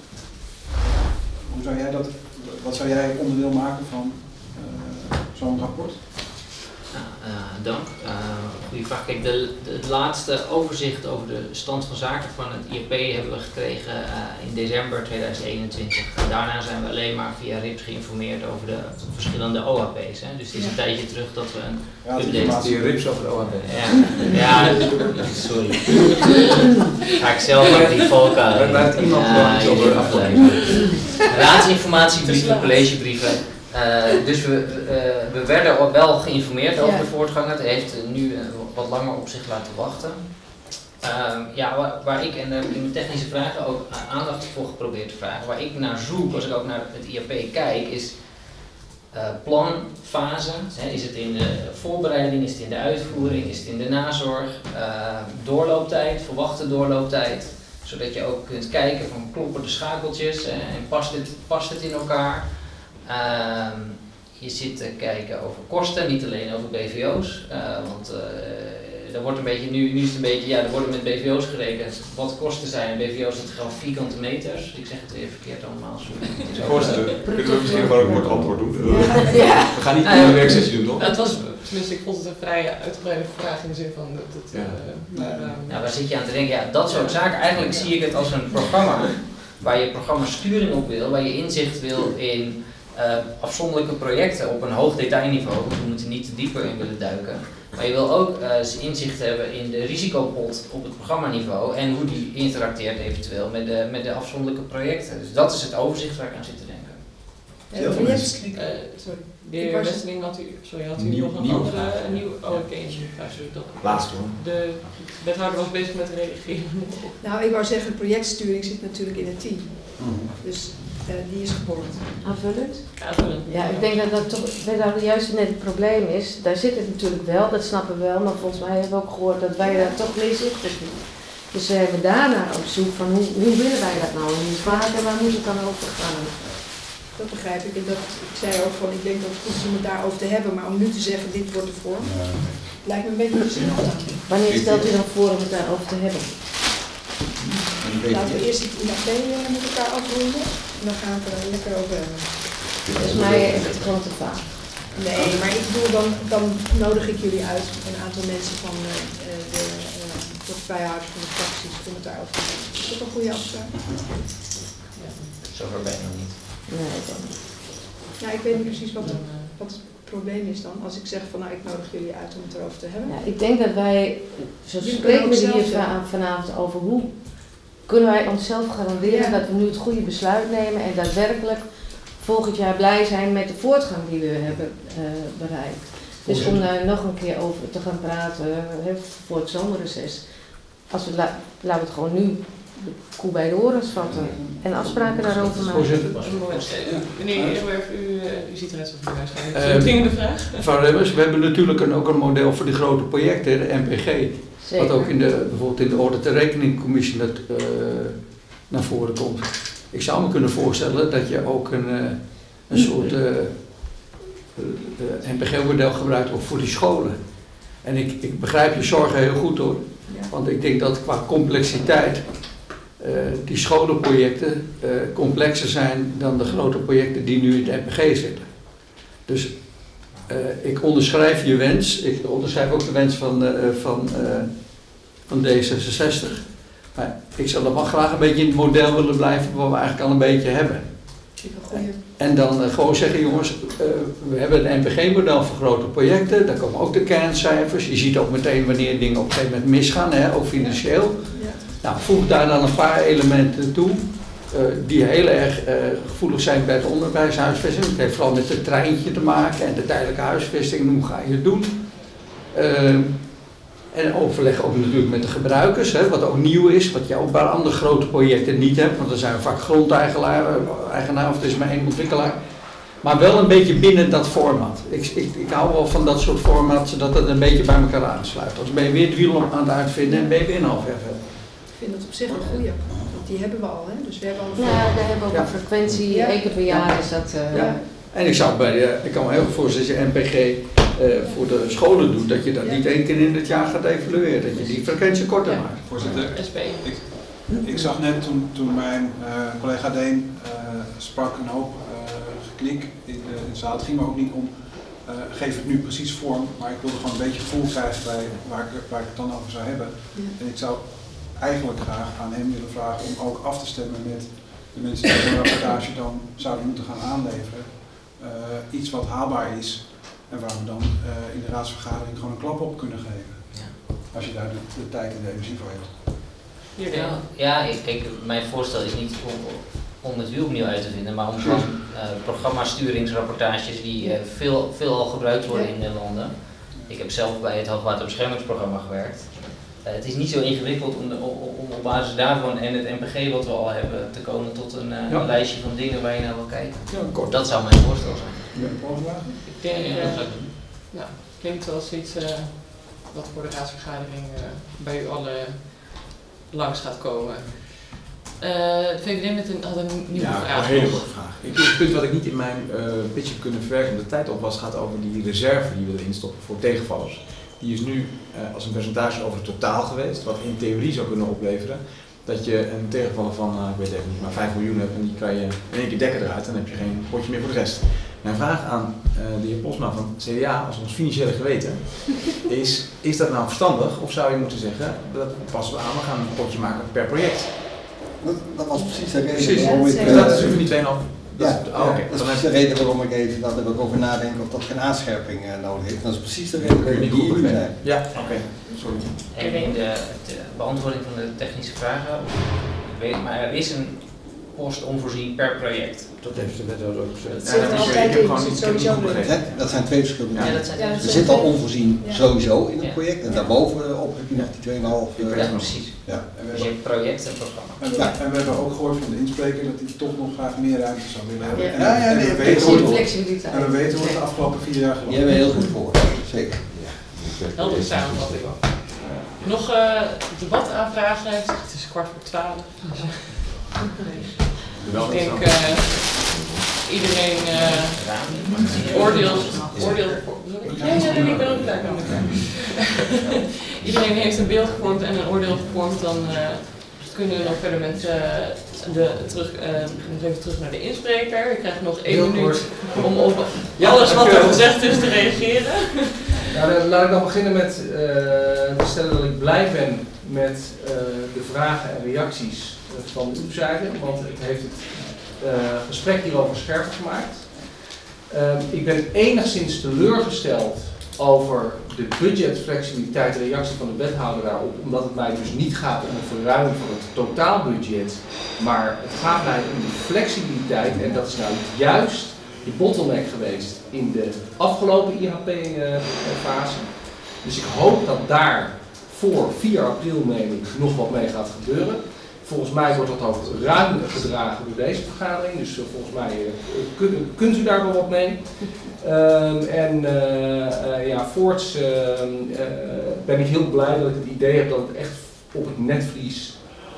Hoe zou jij dat, wat zou jij onderdeel maken van uh, zo'n rapport? Uh, dank. Uh, goeie vraag. Kijk, de, de, het laatste overzicht over de stand van zaken van het I A P hebben we gekregen uh, in december tweeduizend eenentwintig. En daarna zijn we alleen maar via R I P S geïnformeerd over de verschillende O A P's. Hè. Dus het is een tijdje terug dat we een ja, update... die R I P S over de O A P. Ja, ja sorry. Ga ik zelf ook die valkuil. Laat iemand gewoon iets over afleiden. Raadsinformatiebrieven, collegebrieven. Uh, dus we, uh, we werden wel geïnformeerd over ja. de voortgang. Het heeft nu uh, wat langer op zich laten wachten. Uh, ja, waar, waar ik, en daar heb ik in mijn technische vragen ook aandacht voor geprobeerd te vragen, waar ik naar zoek als ik ook naar het I A P kijk, is uh, planfase. Hè, is het in de voorbereiding, is het in de uitvoering, is het in de nazorg, uh, doorlooptijd, verwachte doorlooptijd. Zodat je ook kunt kijken van kloppen de schakeltjes hè, en past het, past het in elkaar. Uh, je zit te kijken over kosten, niet alleen over B V O's, uh, want uh, er wordt een beetje, nu, nu is het een beetje, ja, er worden met B V O's gerekend wat kosten zijn. En B V O's dat gaan vierkante meters, ik zeg het weer verkeerd allemaal. Kosten, kunnen we misschien maar ook een kort antwoord doen. Ja. Ja. We gaan niet in een werksessie doen, toch? Het was, tenminste ik vond het een vrij uitgebreide vraag in de zin van dat het... Ja. Uh, maar, uh, nou, waar zit je aan te denken? Ja, dat soort zaken, eigenlijk zie ik het als een programma waar je programmasturing op wil, waar je inzicht wil in Uh, afzonderlijke projecten op een hoog detailniveau. We moeten niet te dieper in willen duiken. Maar je wil ook uh, inzicht hebben in de risicopot op het programmaniveau en hoe die interacteert eventueel met de, met de afzonderlijke projecten. Dus dat is het overzicht waar ik aan zit te denken. Heel veel mensen uh, sorry, de heer Westeling had u, sorry, had u nieuw, nog een nieuw andere, vraag. Een nieuw, oh oké, okay, laatste hoor. De wethouder was bezig met redigeren. Nou, ik wou zeggen, projectsturing zit natuurlijk in het team. Mm-hmm. Dus Uh, die is geborgd. Aanvullend? Aanvullend. Ja, ik denk dat dat toch dat juist net het probleem is. Daar zit het natuurlijk wel, dat snappen we wel, maar volgens mij hebben we ook gehoord dat wij daar toch mee zitten. Dus we hebben daarna op zoek van hoe, hoe willen wij dat nou niet maken en waar moet het dan over gaan? Dat begrijp ik. En dat, ik zei ook van, ik denk dat het goed is om het daarover te hebben, maar om nu te zeggen, dit wordt de vorm, ja. Lijkt me een beetje te snel aan. Wanneer stelt u dan voor om het daarover te hebben? Laten we eerst het I A P met elkaar afronden. En dan gaan we het er lekker over hebben. Dat is mij echt gewoon te vaag. Nee, maar ik bedoel, dan, dan nodig ik jullie uit, een aantal mensen van uh, de uh, portefeuillehouders van de fracties, om het daarover te hebben. Is dat een goede afspraak? Ja, zover ben ik nog niet. Nee, dan niet. Ja, ik weet niet precies wat, wat het probleem is dan, als ik zeg van nou, ik nodig jullie uit om het erover te hebben. Ja, ik denk dat wij, zo spreken we hier vanavond over hoe kunnen wij onszelf garanderen ja. dat we nu het goede besluit nemen en daadwerkelijk volgend jaar blij zijn met de voortgang die we hebben uh, bereikt. Dus om daar nog een keer over te gaan praten uh, voor het zomerreces. Als we la, laten we het gewoon nu de koe bij de horens vatten en afspraken daarover maken. Voorzitter. Meneer Eerwerf, u, u ziet eruit alsof u waarschijnlijk een uh, vraag. Mevrouw Remmers, we hebben natuurlijk een, ook een model voor die grote projecten, de M P G. Zeker. Wat ook in de, bijvoorbeeld in de Audit- en Rekeningcommissie dat, uh, naar voren komt. Ik zou me kunnen voorstellen dat je ook een, uh, een soort uh, uh, uh, N P G-model gebruikt ook voor die scholen. En ik, ik begrijp je zorgen heel goed hoor. Want ik denk dat qua complexiteit uh, die scholenprojecten uh, complexer zijn dan de grote projecten die nu in het N P G zitten. Dus uh, ik onderschrijf je wens, ik onderschrijf ook de wens van, uh, van, uh, van D zesenzestig. Maar ik zou nog wel graag een beetje in het model willen blijven wat we eigenlijk al een beetje hebben. En dan uh, gewoon zeggen, jongens, uh, we hebben een N P G-model voor grote projecten, daar komen ook de kerncijfers. Je ziet ook meteen wanneer dingen op een gegeven moment misgaan, hè, ook financieel. Ja. Nou, voeg daar dan een paar elementen toe, uh, die heel erg uh, gevoelig zijn bij het onderwijshuisvesting. Het heeft vooral met het treintje te maken en de tijdelijke huisvesting, hoe ga je het doen? Uh, En overleg ook natuurlijk met de gebruikers, hè, wat ook nieuw is, wat je ook bij andere grote projecten niet hebt, want er zijn vaak grondeigenaar eigenaar, of het is maar één ontwikkelaar. Maar wel een beetje binnen dat format. Ik, ik, ik hou wel van dat soort format, zodat het een beetje bij elkaar aansluit. Anders ben je weer het wiel aan het uitvinden en ben je weer een half jaar verder. Ik vind dat op zich een goeie, want die hebben we al, hè? Dus we hebben al een ja, we hebben ook ja. een frequentie, ja. één keer per jaar ja. is dat... Uh, ja. En ik zou bij, uh, ik kan me heel goed voorstellen dat je N P G uh, voor de scholen doet, dat je dat ja. niet één keer in het jaar gaat evalueren, dat je die frequentie korter ja. maakt. Voorzitter, ik, ik zag net toen, toen mijn uh, collega Deen uh, sprak een hoop uh, geknik in de, in de zaal. Het ging me ook niet om, uh, geef het nu precies vorm, maar ik wilde gewoon een beetje gevoel krijgen bij waar ik, waar ik het dan over zou hebben. Ja. En ik zou eigenlijk graag aan hem willen vragen om ook af te stemmen met de mensen die zo'n rapportage dan zouden moeten gaan aanleveren. Uh, iets wat haalbaar is en waar we dan uh, in de raadsvergadering gewoon een klap op kunnen geven. Ja. Als je daar de, de tijd en de energie voor hebt. Ja, ja ik, kijk, mijn voorstel is niet om, om het wiel opnieuw uit te vinden, maar om zo'n uh, programmasturingsrapportages die uh, veel, veel al gebruikt worden in de landen. Ik heb zelf bij het hoogwaterbeschermingsprogramma gewerkt. Uh, het is niet zo ingewikkeld om, de, om, om op basis daarvan en het N P G wat we al hebben te komen tot een, uh, ja. een lijstje van dingen waar je naar wil kijken. Ja, kort. Dat zou mijn voorstel zijn. Ja, ik denk, uh, ja, klinkt als iets uh, wat voor de raadsvergadering uh, bij u allen langs gaat komen. Uh, de V V D met een, had een nieuwe ja, vraag. Een hele korte vraag. Ik, het punt wat ik niet in mijn uh, pitch heb kunnen verwerken omdat de tijd op was, gaat over die reserve die we willen instoppen voor tegenvallers. Die is nu uh, als een percentage over het totaal geweest, wat in theorie zou kunnen opleveren dat je een tegenvaller van, uh, ik weet even niet, maar vijf miljoen hebt en die kan je in één keer dekken eruit en dan heb je geen potje meer voor de rest. Mijn vraag aan uh, de heer Posma van C D A, als ons financiële geweten, is, is dat nou verstandig of zou je moeten zeggen, dat passen we aan, we gaan een potje maken per project? Dat, dat was precies de reden precies. waarom ik... Uh, dat is over die twee komma vijf. Ja, is, oh, okay. dat is precies de reden waarom ik even dat ik over nadenk of dat geen aanscherping uh, nodig heeft. Dat is precies de reden waarom ik die hier zijn. Ja, oké. Okay. Sorry. En in de, de beantwoording van de technische vragen, ik weet, maar er is een post onvoorzien per project. Dat heeft de wet ook gezegd. Ja, dat, is, ik heb gewoon niet sowieso begrepen. Dat zijn twee verschillende dingen. Ja, dat zijn ja, er zit al onvoorzien ja. sowieso in het ja. project en daarbovenop heb je nog die twee komma vijf. Uh, ja, precies. Ja. Dus je hebt project en programma. En we, ja. en we hebben ook gehoord van de inspreker dat hij toch nog graag meer ruimte zou willen hebben. Ja, ja, ja, en, nee, we weten hoe flexibiliteit. en we weten hoe het de afgelopen vier jaar gelopen is. Die hebben we heel goed voor, zeker. Heldere samenvatting. Nog uh, debat aanvragen? Het is kwart voor twaalf. Ik denk uh, iedereen uh, oordeelt. oordeelt ja, ja, nee, ik ben ook blij met Iedereen heeft een beeld gevormd en een oordeel gevormd. Dan uh, kunnen we nog verder met uh, de, terug, uh, nog even terug naar de inspreker. Ik krijg nog één minuut om op alles wat er gezegd is te reageren. Nou, dan laat ik dan beginnen met uh, te stellen dat ik blij ben met uh, de vragen en reacties van uw zijde, want het heeft het uh, gesprek hierover scherper gemaakt. Uh, ik ben enigszins teleurgesteld over de budgetflexibiliteit en reactie van de wethouder daarop, omdat het mij dus niet gaat om een verruiming van het totaalbudget, maar het gaat mij om de flexibiliteit en dat is nou juist de bottleneck geweest in de afgelopen I H P-fase. Dus ik hoop dat daar voor vier april meen ik nog wat mee gaat gebeuren. Volgens mij wordt dat ook ruim gedragen door deze vergadering, dus uh, volgens mij uh, kun, kunt u daar wel wat mee. Um, en uh, uh, ja, voorts uh, uh, ben ik heel blij dat ik het idee heb dat het echt op het netvlies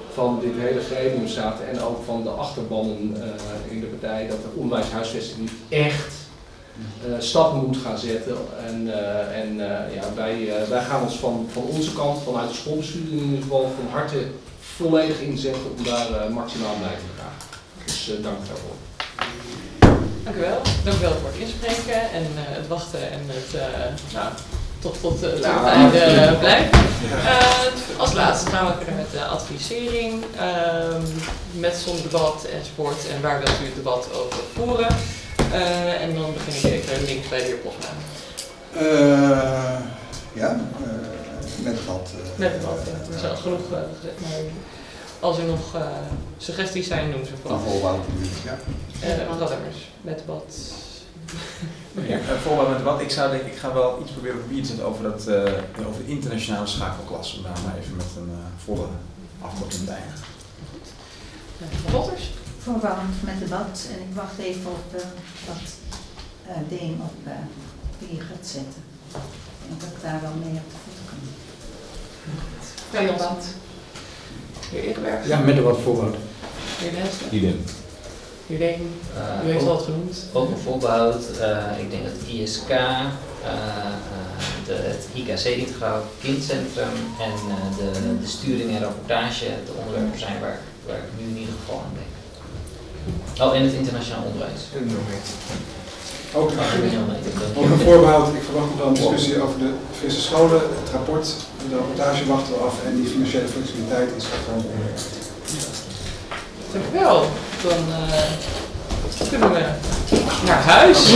van dit hele gremium zaten en ook van de achterbannen uh, in de partij, dat de onderwijshuisvesting echt uh, stappen moet gaan zetten. En, uh, en uh, ja, wij, uh, wij gaan ons van, van onze kant, vanuit de schoolbestuur in ieder geval, van harte volledig inzetten om daar uh, maximaal bij te dragen. Dus uh, dank daarvoor. Dank u wel. Dank u wel voor het inspreken en uh, het wachten en het uh, nou, tot, tot, uh, tot Ja, het einde uh, blijven. Ja. Uh, als laatste gaan we verder met de advisering, uh, met zonder debat enzovoort en waar wilt u het debat over voeren. Uh, en dan begin ik even links bij de heer Posma. Uh, ja, uh, met debat. Uh, met debat, ja. Er is al genoeg uh, gezegd, maar als er nog uh, suggesties zijn, noem ze vooral. Voorbouw, ja. Uh, Rademers, met debat. Ja, voorbeeld met wat. Ik zou denk ik ga wel iets proberen op papier te zetten over, dat, uh, over de internationale schakelklas. Om daar maar even met een uh, volle afkorting te eindigen. Rotters? Voorbouwend met debat en ik wacht even op uh, wat uh, Deen op uh, papier gaat zetten. En dat ik daar wel mee op de voet kan. Bij debat. Heer Eerdenberg? Ja, met debat voorbouwd. Heer Densen? Idem. Heer Deen? Uh, U heeft ook, al het genoemd. Ook een voorbehoud. Uh, ik denk dat I S K, uh, uh, de, het I K C-integraal kindcentrum en uh, de, de sturing en rapportage de onderwerpen zijn waar, waar ik nu in ieder geval aan denk. Oh, en het internationaal onderwijs. Ook, ook een voorbehoud. Ik verwacht nog wel een discussie over de frisse scholen, het rapport, de rapportage wachten we af en die financiële flexibiliteit is echt wel een onderwerp. Dank u wel. Dan uh, kunnen we naar huis.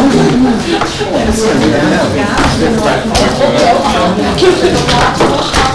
Nou.